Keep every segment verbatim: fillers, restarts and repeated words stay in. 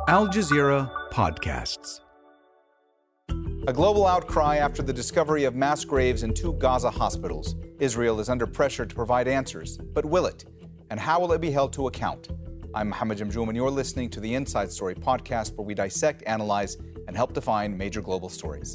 Al Jazeera Podcasts. A global outcry after the discovery of mass graves in two Gaza hospitals. Israel is under pressure to provide answers, but will it? And how will it be held to account? I'm Mohammed Jamjoom, and you're listening to the Inside Story podcast, where we dissect, analyze, and help define major global stories.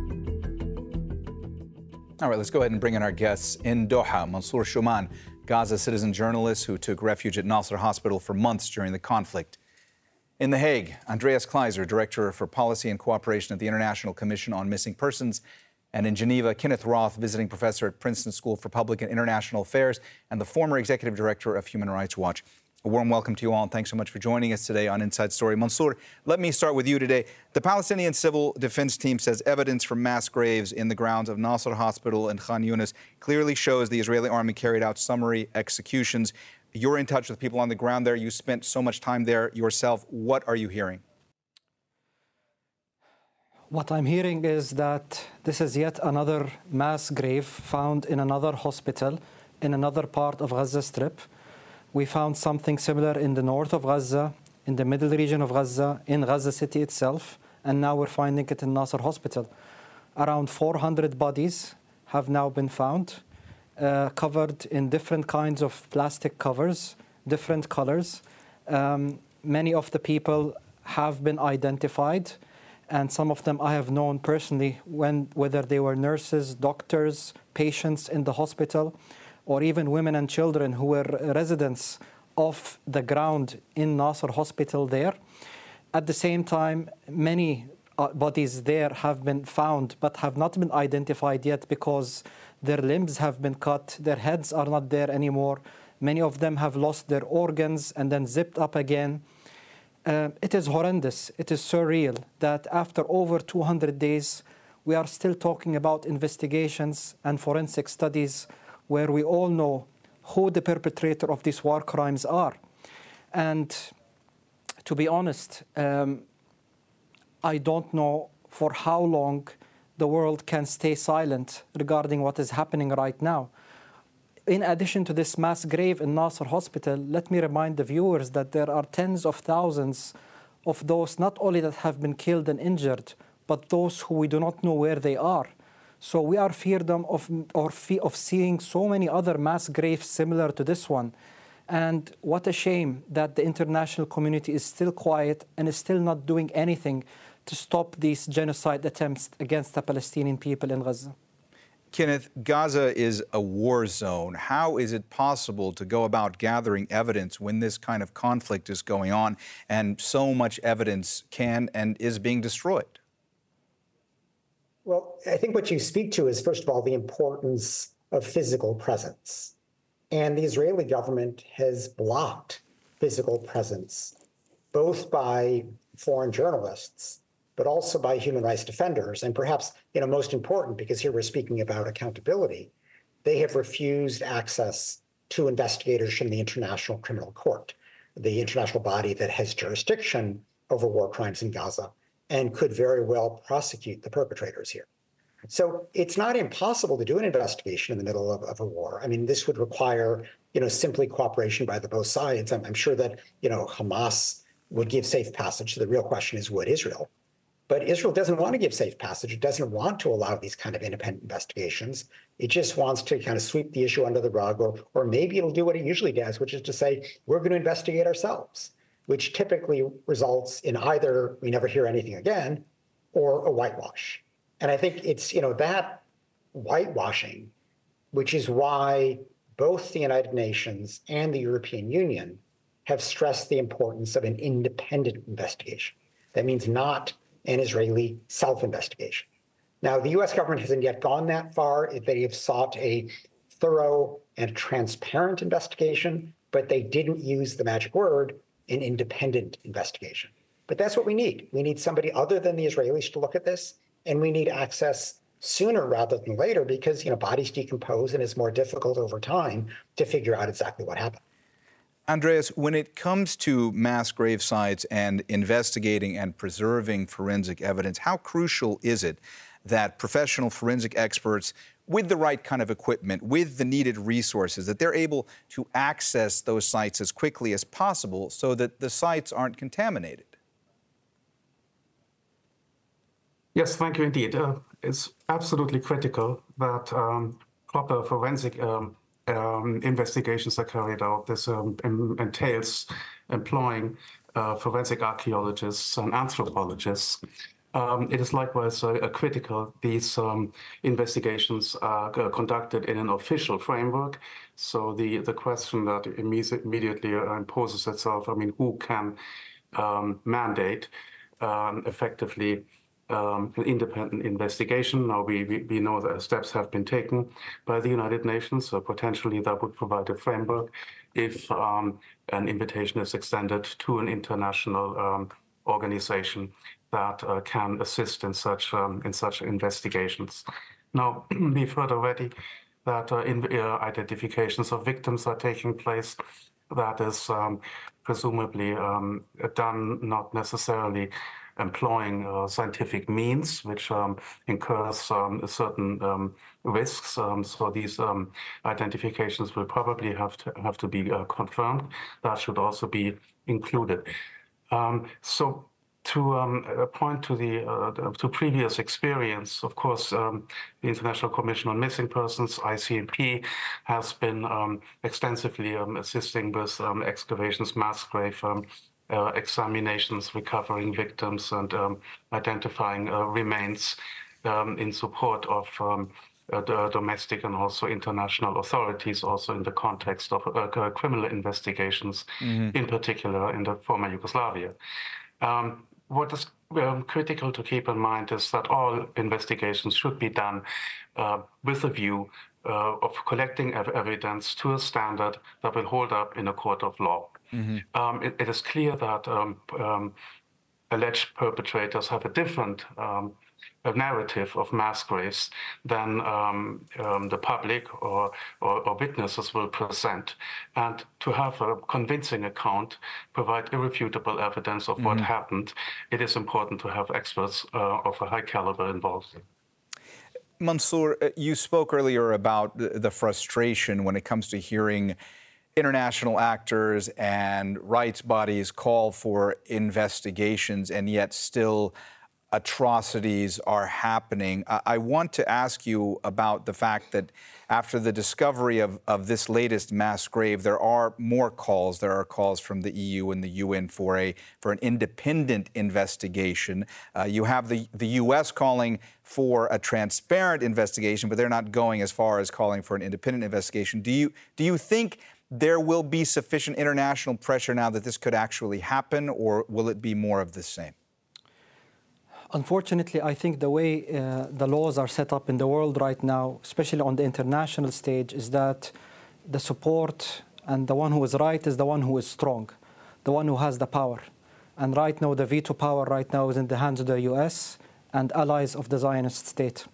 All right, let's go ahead and bring in our guests. In Doha, Mansour Shuman, Gaza citizen journalist who took refuge at Nasser Hospital for months during the conflict. In The Hague, Andreas Kleiser, Director for Policy and Cooperation at the International Commission on Missing Persons. And in Geneva, Kenneth Roth, visiting professor at Princeton School for Public and International Affairs and the former Executive Director of Human Rights Watch. A warm welcome to you all, and thanks so much for joining us today on Inside Story. Mansour, let me start with you today. The Palestinian Civil Defense Team says evidence from mass graves in the grounds of Nasser Hospital and Khan Yunis clearly shows the Israeli army carried out summary executions. You're in touch with people on the ground there. You spent so much time there yourself. What are you hearing? What I'm hearing is that this is yet another mass grave found in another hospital in another part of Gaza Strip. We found something similar in the north of Gaza, in the middle region of Gaza, in Gaza City itself, and now we're finding it in Nasser Hospital. Around four hundred bodies have now been found, uh, covered in different kinds of plastic covers, different colors. Um, many of the people have been identified, and some of them I have known personally, when, whether they were nurses, doctors, patients in the hospital, or even women and children who were residents of the ground in Nasser Hospital there. At the same time, many uh, bodies there have been found but have not been identified yet because their limbs have been cut, their heads are not there anymore. Many of them have lost their organs and then zipped up again. Uh, it is horrendous, it is surreal that after over two hundred days, we are still talking about investigations and forensic studies where we all know who the perpetrator of these war crimes are. And to be honest, um, I don't know for how long the world can stay silent regarding what is happening right now. In addition to this mass grave in Nasser Hospital, let me remind the viewers that there are tens of thousands of those not only that have been killed and injured, but those who we do not know where they are. So we are feared of, or fe- of seeing so many other mass graves similar to this one. And what a shame that the international community is still quiet and is still not doing anything to stop these genocide attempts against the Palestinian people in Gaza. Kenneth, Gaza is a war zone. How is it possible to go about gathering evidence when this kind of conflict is going on and so much evidence can and is being destroyed? Well, I think what you speak to is, first of all, the importance of physical presence. And the Israeli government has blocked physical presence, both by foreign journalists, but also by human rights defenders. And perhaps, you know, most important, because here we're speaking about accountability, they have refused access to investigators from the International Criminal Court, the international body that has jurisdiction over war crimes in Gaza and could very well prosecute the perpetrators here. So it's not impossible to do an investigation in the middle of, of a war. I mean, this would require, you know, simply cooperation by the both sides. I'm, I'm sure that, you know, Hamas would give safe passage. The real question is, would Israel? But Israel doesn't want to give safe passage. It doesn't want to allow these kind of independent investigations. It just wants to kind of sweep the issue under the rug, or, or maybe it'll do what it usually does, which is to say, we're going to investigate ourselves, which typically results in either we never hear anything again or a whitewash. And I think it's, you know, that whitewashing, which is why both the United Nations and the European Union have stressed the importance of an independent investigation. That means not an Israeli self-investigation. Now, the U S government hasn't yet gone that far. They have sought a thorough and transparent investigation, but they didn't use the magic word, an independent investigation. But that's what we need. We need somebody other than the Israelis to look at this, and we need access sooner rather than later because, you know, bodies decompose and it's more difficult over time to figure out exactly what happened. Andreas, when it comes to mass grave sites and investigating and preserving forensic evidence, how crucial is it that professional forensic experts with the right kind of equipment, with the needed resources, that they're able to access those sites as quickly as possible so that the sites aren't contaminated? Yes, thank you indeed. Uh, it's absolutely critical that um, proper forensic um, um, investigations are carried out. This um, entails employing uh, forensic archaeologists and anthropologists. Um, it is likewise uh, critical these um, investigations are uh, conducted in an official framework. So the, the question that immediately uh, imposes itself, I mean, who can um, mandate um, effectively Um, an independent investigation. Now we, we, we know that steps have been taken by the United Nations, so potentially that would provide a framework if um, an invitation is extended to an international um, organization that uh, can assist in such um, in such investigations. Now we've heard already that uh, in, uh, identifications of victims are taking place. That is um, presumably um, done not necessarily employing uh, scientific means, which um, incurs um, certain um, risks. Um, so these um, identifications will probably have to have to be uh, confirmed. That should also be included. Um, so to um, point to the uh, to previous experience, of course, um, the International Commission on Missing Persons, I C M P, has been um, extensively um, assisting with um, excavations, mass grave um, Uh, examinations, recovering victims, and um, identifying uh, remains um, in support of um, uh, the domestic and also international authorities, also in the context of uh, criminal investigations, mm-hmm. in particular in the former Yugoslavia. Um, what is um, critical to keep in mind is that all investigations should be done uh, with a view uh, of collecting ev evidence to a standard that will hold up in a court of law. Mm-hmm. um, it, it is clear that um, um, alleged perpetrators have a different um, a narrative of mass graves than um, um, the public or, or, or witnesses will present. And to have a convincing account, provide irrefutable evidence of mm-hmm. what happened, it is important to have experts uh, of a high caliber involved. Mansour, you spoke earlier about the frustration when it comes to hearing international actors and rights bodies call for investigations, and yet still atrocities are happening. I want to ask you about the fact that after the discovery of, of this latest mass grave, there are more calls. There are calls from the E U and the U N for a for an independent investigation. Uh, you have the, the U S calling for a transparent investigation, but they're not going as far as calling for an independent investigation. Do you do you think there will be sufficient international pressure now that this could actually happen, or will it be more of the same? Unfortunately, I think the way uh, the laws are set up in the world right now, especially on the international stage, is that the support and the one who is right is the one who is strong, the one who has the power. And right now, the veto power right now is in the hands of the U S and allies of the Zionist state.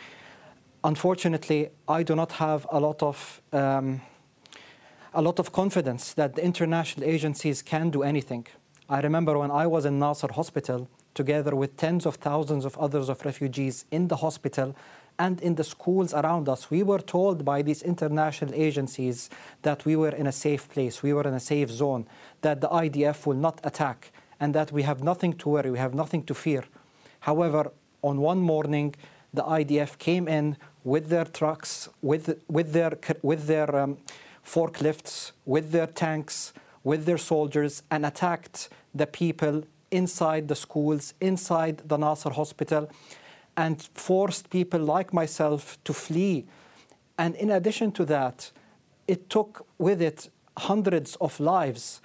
Unfortunately, I do not have a lot of um, a lot of confidence that the international agencies can do anything. I remember when I was in Nasser Hospital, together with tens of thousands of others of refugees in the hospital and in the schools around us, we were told by these international agencies that we were in a safe place, we were in a safe zone, that the I D F will not attack, and that we have nothing to worry, we have nothing to fear. However, on one morning, the I D F came in with their trucks, with, with their, with their um, forklifts, with their tanks, with their soldiers, and attacked the people inside the schools, inside the Nasser hospital, and forced people like myself to flee. And in addition to that, it took with it hundreds of lives.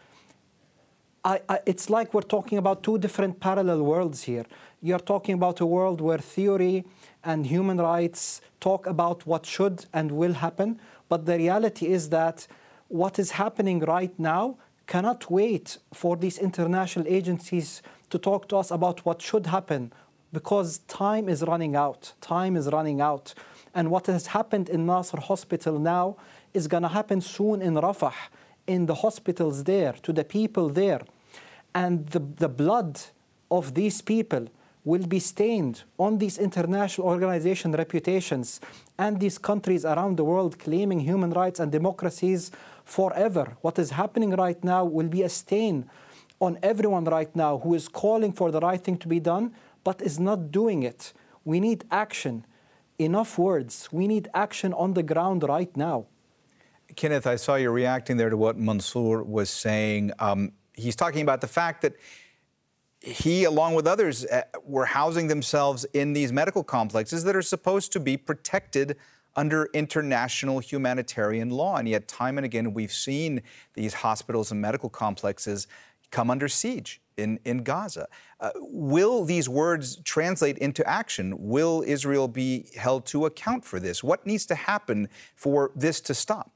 I, I, it's like we're talking about two different parallel worlds here. You're talking about a world where theory and human rights talk about what should and will happen, but the reality is that what is happening right now cannot wait for these international agencies to talk to us about what should happen, because time is running out. Time is running out. And what has happened in Nasser Hospital now is going to happen soon in Rafah, in the hospitals there, to the people there. And the, the blood of these people will be stained on these international organization reputations and these countries around the world claiming human rights and democracies forever. What is happening right now will be a stain on everyone right now who is calling for the right thing to be done, but is not doing it. We need action. Enough words. We need action on the ground right now. Kenneth, I saw you reacting there to what Mansour was saying. Um, he's talking about the fact that he, along with others, uh, were housing themselves in these medical complexes that are supposed to be protected under international humanitarian law. And yet, time and again, we've seen these hospitals and medical complexes come under siege in, in Gaza. Uh, will these words translate into action? Will Israel be held to account for this? What needs to happen for this to stop?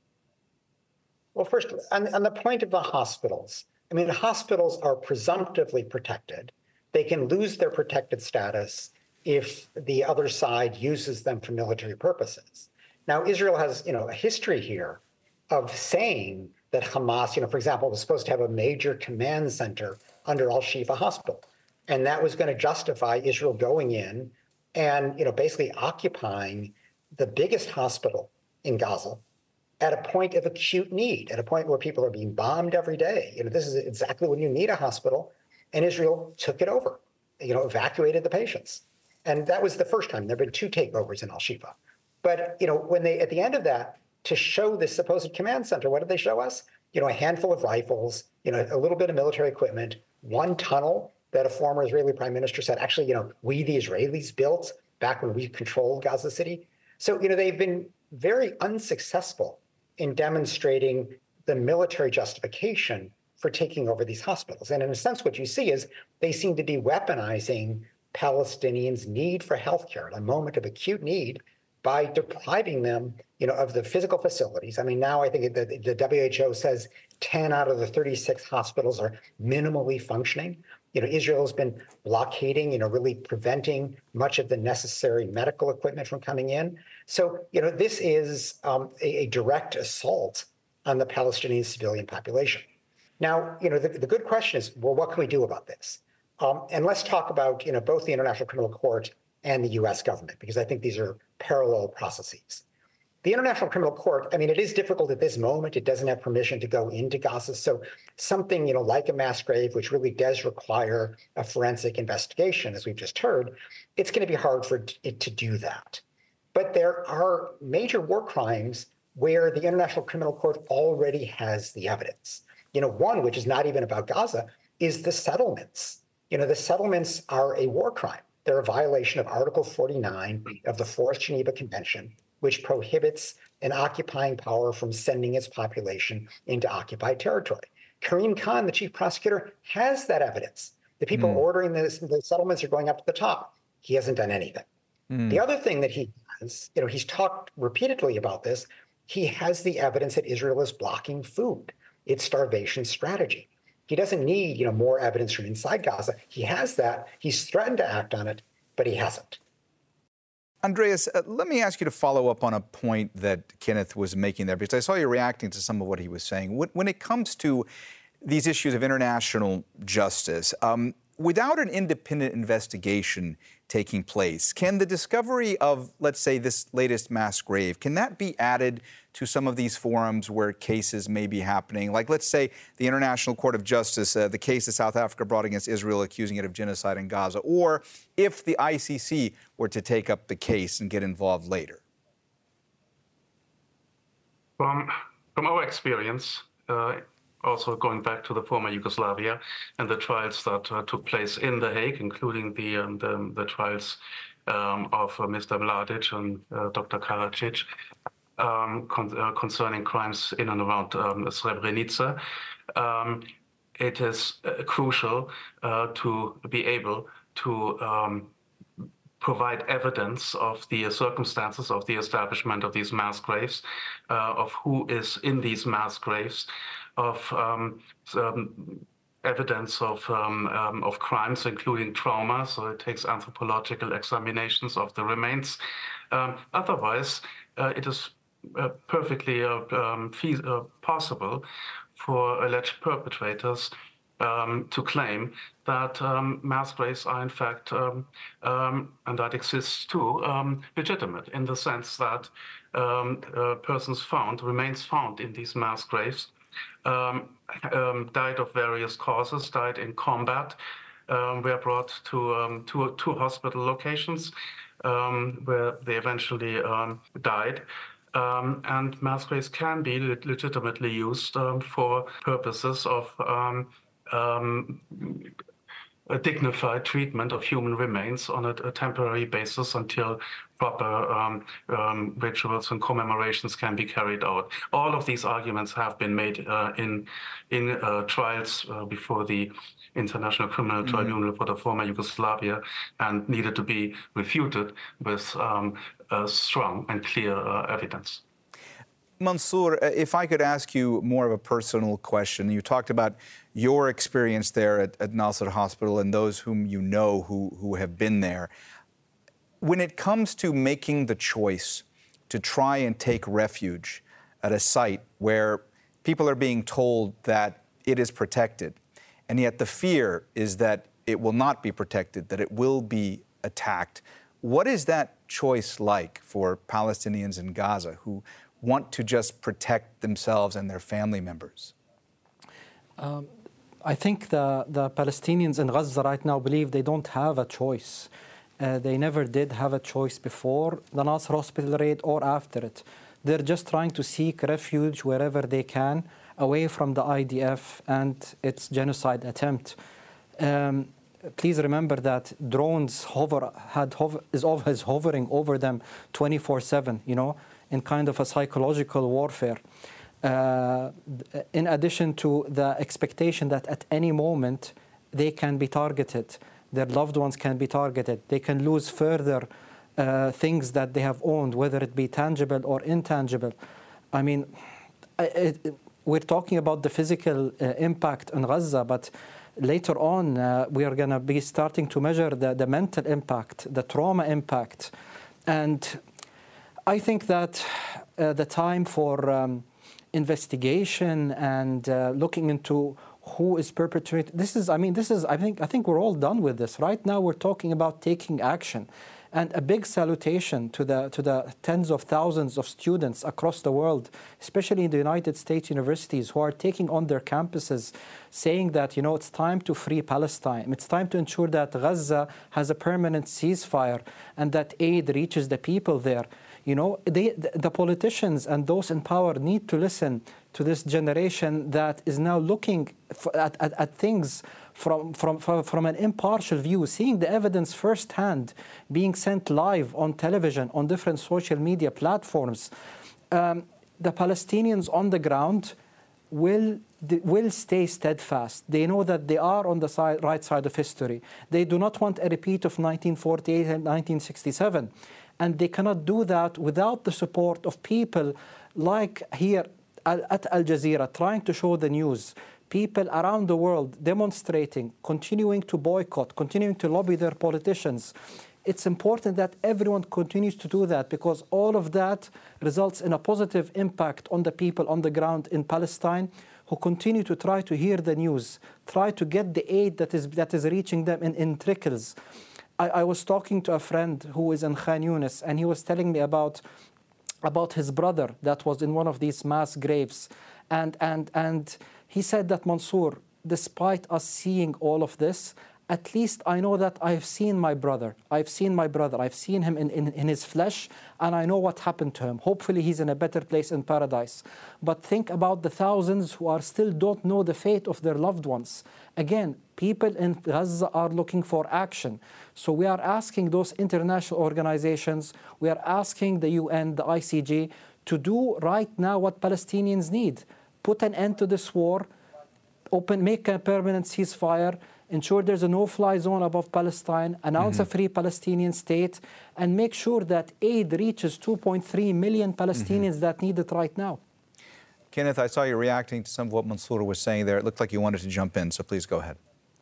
Well, first, on, on the point of the hospitals, I mean, hospitals are presumptively protected. They can lose their protected status if the other side uses them for military purposes. Now, Israel has, you know, a history here of saying that Hamas, you know, for example, was supposed to have a major command center under Al-Shifa Hospital. And that was going to justify Israel going in and, you know, basically occupying the biggest hospital in Gaza at a point of acute need, at a point where people are being bombed every day. You know, this is exactly when you need a hospital. And Israel took it over, you know, evacuated the patients. And that was the first time. There have been two takeovers in Al-Shifa. But, you know, when they, at the end of that, to show this supposed command center, what did they show us? You know, a handful of rifles, you know, a little bit of military equipment, one tunnel that a former Israeli prime minister said, actually, you know, we, the Israelis, built back when we controlled Gaza City. So, you know, they've been very unsuccessful in demonstrating the military justification for taking over these hospitals. And in a sense, what you see is they seem to be weaponizing Palestinians' need for healthcare at a moment of acute need by depriving them, you know, of the physical facilities. I mean, now I think the, the W H O says ten out of the thirty-six hospitals are minimally functioning. You know, Israel has been blockading, you know, really preventing much of the necessary medical equipment from coming in. So, you know, this is um, a, a direct assault on the Palestinian civilian population. Now, you know, the, the good question is, well, what can we do about this? Um, and let's talk about, you know, both the International Criminal Court and the U S government, because I think these are parallel processes. The International Criminal Court, I mean, it is difficult at this moment. It doesn't have permission to go into Gaza. So something, you know, like a mass grave, which really does require a forensic investigation, as we've just heard, it's going to be hard for it to do that. But there are major war crimes where the International Criminal Court already has the evidence. You know, one, which is not even about Gaza, is the settlements. You know, the settlements are a war crime. They're a violation of Article forty-nine of the Fourth Geneva Convention, which prohibits an occupying power from sending its population into occupied territory. Karim Khan, the chief prosecutor, has that evidence. The people mm. ordering this, the settlements are going up to the top. He hasn't done anything. Mm. The other thing that he has, you know, he's talked repeatedly about this. He has the evidence that Israel is blocking food, its starvation strategy. He doesn't need, you know, more evidence from inside Gaza. He has that. He's threatened to act on it, but he hasn't. Andreas, uh, let me ask you to follow up on a point that Kenneth was making there, because I saw you reacting to some of what he was saying. When, when it comes to these issues of international justice, um, without an independent investigation taking place, can the discovery of, let's say, this latest mass grave, can that be added to some of these forums where cases may be happening? Like, let's say, the International Court of Justice, uh, the case that South Africa brought against Israel accusing it of genocide in Gaza, or if the I C C were to take up the case and get involved later? From, from our experience, uh, also going back to the former Yugoslavia and the trials that uh, took place in The Hague, including the um, the, the trials um, of uh, Mister Mladic and uh, Doctor Karadzic um, con uh, concerning crimes in and around um, Srebrenica. Um, it is uh, crucial uh, to be able to um, provide evidence of the circumstances of the establishment of these mass graves, uh, of who is in these mass graves, of um, um, evidence of um, um, of crimes, including trauma. So it takes anthropological examinations of the remains. Um, otherwise, uh, it is uh, perfectly uh, um, uh, possible for alleged perpetrators um, to claim that um, mass graves are in fact, um, um, and that exists too, um, legitimate in the sense that um, uh, persons found, remains found in these mass graves, Um, um, died of various causes, died in combat, um, were brought to um, two, two hospital locations um, where they eventually um, died. Um, and mass graves can be le- legitimately used um, for purposes of um, um, a dignified treatment of human remains on a, a temporary basis until proper um, um, rituals and commemorations can be carried out. All of these arguments have been made uh, in in uh, trials uh, before the International Criminal mm-hmm. Tribunal for the former Yugoslavia, and needed to be refuted with um, uh, strong and clear uh, evidence. Mansour, if I could ask you more of a personal question. You talked about your experience there at, at Nasser Hospital and those whom you know who, who have been there. When it comes to making the choice to try and take refuge at a site where people are being told that it is protected, and yet the fear is that it will not be protected, that it will be attacked, what is that choice like for Palestinians in Gaza who want to just protect themselves and their family members? Um, I think the, the Palestinians in Gaza right now believe they don't have a choice. Uh, they never did have a choice before the Nasser hospital raid or after it. They're just trying to seek refuge wherever they can, away from the I D F and its genocide attempt. Um, please remember that drones hover, had hover, is always hovering over them twenty-four seven, you know, in kind of a psychological warfare. Uh, in addition to the expectation that at any moment they can be targeted, their loved ones can be targeted, they can lose further uh, things that they have owned, whether it be tangible or intangible. I mean, it, it, we're talking about the physical uh, impact in Gaza, but later on uh, we are going to be starting to measure the, the mental impact, the trauma impact. And I think that uh, the time for um, investigation and uh, looking into who is perpetrating this is, I mean, this is, I think, I think we're all done with this. Right now, we're talking about taking action, and a big salutation to the to the tens of thousands of students across the world, especially in the United States universities, who are taking on their campuses, saying that, you know, it's time to free Palestine. It's time to ensure that Gaza has a permanent ceasefire and that aid reaches the people there. You know, they, the politicians and those in power need to listen to this generation that is now looking at, at, at things from, from, from, from an impartial view, seeing the evidence firsthand, being sent live on television, on different social media platforms. Um, the Palestinians on the ground will, will stay steadfast. They know that they are on the side, right side of history. They do not want a repeat of nineteen forty-eight and nineteen sixty-seven. And they cannot do that without the support of people like here at Al Jazeera, trying to show the news, people around the world demonstrating, continuing to boycott, continuing to lobby their politicians. It's important that everyone continues to do that, because all of that results in a positive impact on the people on the ground in Palestine, who continue to try to hear the news, try to get the aid that is, that is reaching them in, in trickles. I, I was talking to a friend who is in Khan Yunis, and he was telling me about, about his brother that was in one of these mass graves. And, and, and he said that, Mansour, despite us seeing all of this, at least I know that I've seen my brother. I've seen my brother. I've seen him in, in, in his flesh, and I know what happened to him. Hopefully he's in a better place in paradise. But think about the thousands who are still don't know the fate of their loved ones. Again, people in Gaza are looking for action. So we are asking those international organizations, we are asking the U N, the I C G, to do right now what Palestinians need. Put an end to this war, open, make a permanent ceasefire, ensure there's a no-fly zone above Palestine, announce mm-hmm. a free Palestinian state, and make sure that aid reaches two point three million Palestinians mm-hmm. that need it right now. Kenneth, I saw you reacting to some of what Mansour was saying there. It looked like you wanted to jump in, so please go ahead.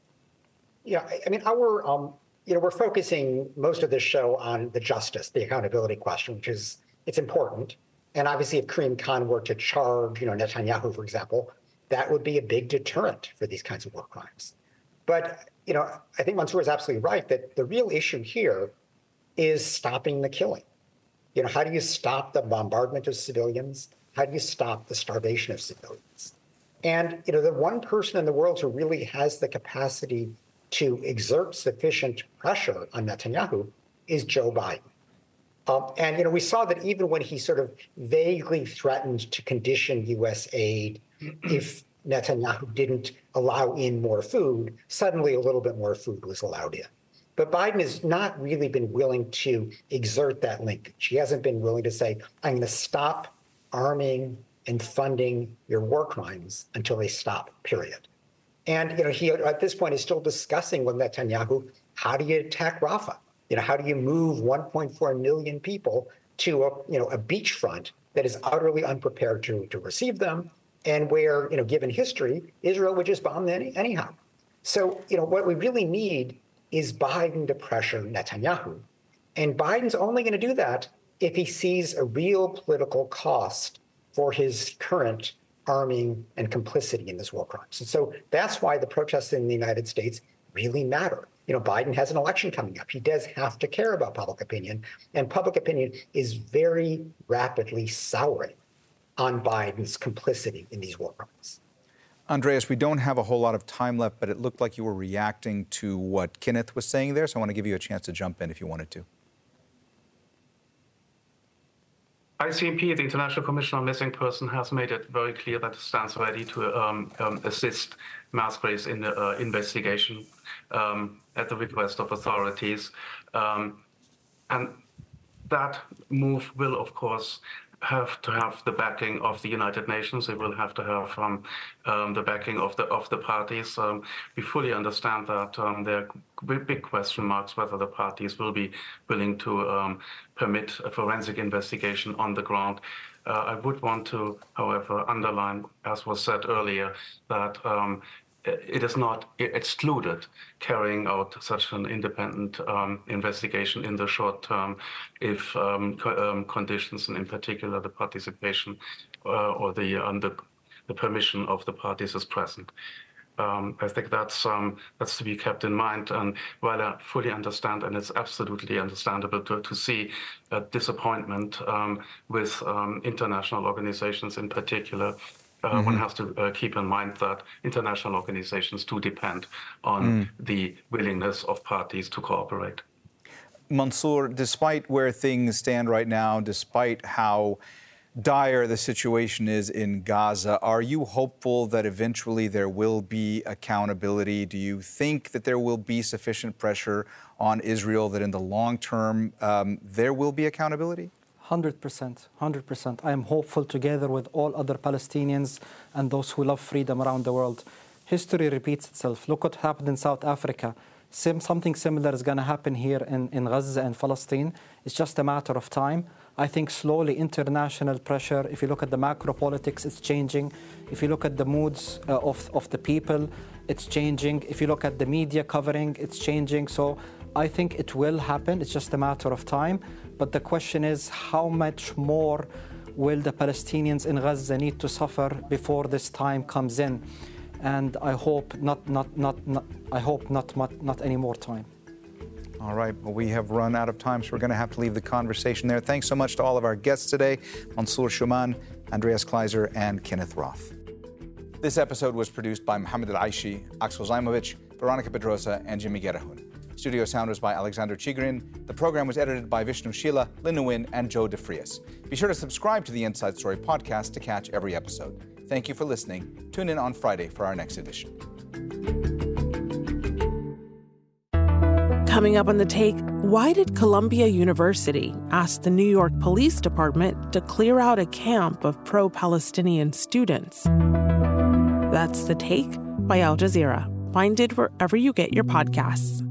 Yeah, I mean, our, um, you know, we're focusing most of this show on the justice, the accountability question, which is, it's important. And obviously, if Karim Khan were to charge, you know, Netanyahu, for example, that would be a big deterrent for these kinds of war crimes. But, you know, I think Mansour is absolutely right that the real issue here is stopping the killing. You know, how do you stop the bombardment of civilians? How do you stop the starvation of civilians? And, you know, the one person in the world who really has the capacity to exert sufficient pressure on Netanyahu is Joe Biden. Um, and, you know, we saw that even when he sort of vaguely threatened to condition U S aid if Netanyahu didn't allow in more food, suddenly a little bit more food was allowed in. But Biden has not really been willing to exert that linkage. He hasn't been willing to say, I'm going to stop arming and funding your war crimes until they stop, period. And, you know, he at this point is still discussing with Netanyahu, how do you attack Rafah? You know, how do you move one point four million people to a, you know, a beachfront that is utterly unprepared to, to receive them, and where, you know, given history, Israel would just bomb them any, anyhow. So, you know, what we really need is Biden to pressure Netanyahu. And Biden's only going to do that if he sees a real political cost for his current arming and complicity in this war crimes. And so that's why the protests in the United States really matter. You know, Biden has an election coming up. He does have to care about public opinion, and public opinion is very rapidly souring on Biden's complicity in these war crimes. Andreas, we don't have a whole lot of time left, but it looked like you were reacting to what Kenneth was saying there, so I want to give you a chance to jump in if you wanted to. I C M P, the International Commission on Missing Persons, has made it very clear that it stands ready to um, um, assist mass graves in the uh, investigation um, at the request of authorities. Um, and that move will, of course, have to have the backing of the United Nations. It will have to have um, um, the backing of the of the parties. Um, we fully understand that um, there are big question marks whether the parties will be willing to um, permit a forensic investigation on the ground. Uh, I would want to, however, underline, as was said earlier, that um, it is not excluded carrying out such an independent um, investigation in the short term if um, co um, conditions, and in particular the participation uh, or the, um, the the permission of the parties is present. Um, I think that's um, that's to be kept in mind. And while I fully understand, and it's absolutely understandable to, to see a disappointment um, with um, international organizations in particular, Uh, mm-hmm. one has to uh, keep in mind that international organizations do depend on mm. the willingness of parties to cooperate. Mansour, despite where things stand right now, despite how dire the situation is in Gaza, are you hopeful that eventually there will be accountability? Do you think that there will be sufficient pressure on Israel that in the long term um, there will be accountability? one hundred percent, one hundred percent. I am hopeful, together with all other Palestinians and those who love freedom around the world. History repeats itself. Look what happened in South Africa. Sim, something similar is going to happen here in, in Gaza and Palestine. It's just a matter of time. I think slowly international pressure, if you look at the macro politics, it's changing. If you look at the moods uh, of, of the people, it's changing. If you look at the media covering, it's changing. So I think it will happen. It's just a matter of time. But the question is, how much more will the Palestinians in Gaza need to suffer before this time comes in? And I hope not, not, not, not I hope not, not, not any more time. All right, well, we have run out of time, so we're going to have to leave the conversation there. Thanks so much to all of our guests today, Mansour Shuman, Andreas Kleiser, and Kenneth Roth. This episode was produced by Mohammed Al-Aishi, Axel Zaimovich, Veronica Pedrosa, and Jimmy Gerahun. Studio sound was by Alexander Chigrin. The program was edited by Vishnu Sheila, Lin Nguyen, and Joe DeFrias. Be sure to subscribe to the Inside Story podcast to catch every episode. Thank you for listening. Tune in on Friday for our next edition. Coming up on The Take, why did Columbia University ask the New York Police Department to clear out a camp of pro-Palestinian students? That's The Take by Al Jazeera. Find it wherever you get your podcasts.